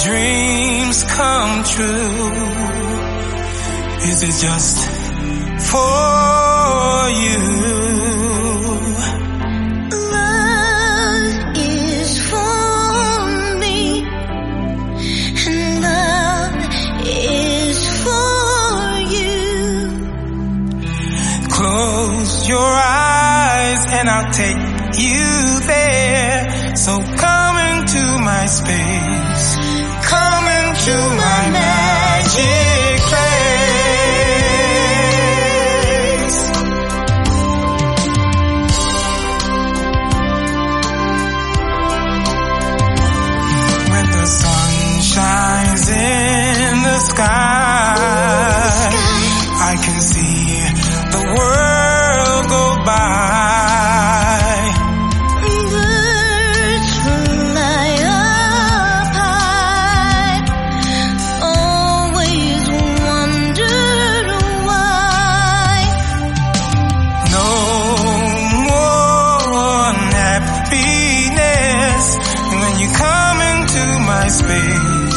dreams come true? Is it just for you? Love is for me, and love is for you. Close your eyes and I'll take you there. So come into my space, come into my magic place. When the sun shines in the sky, I can see the world go by. Space,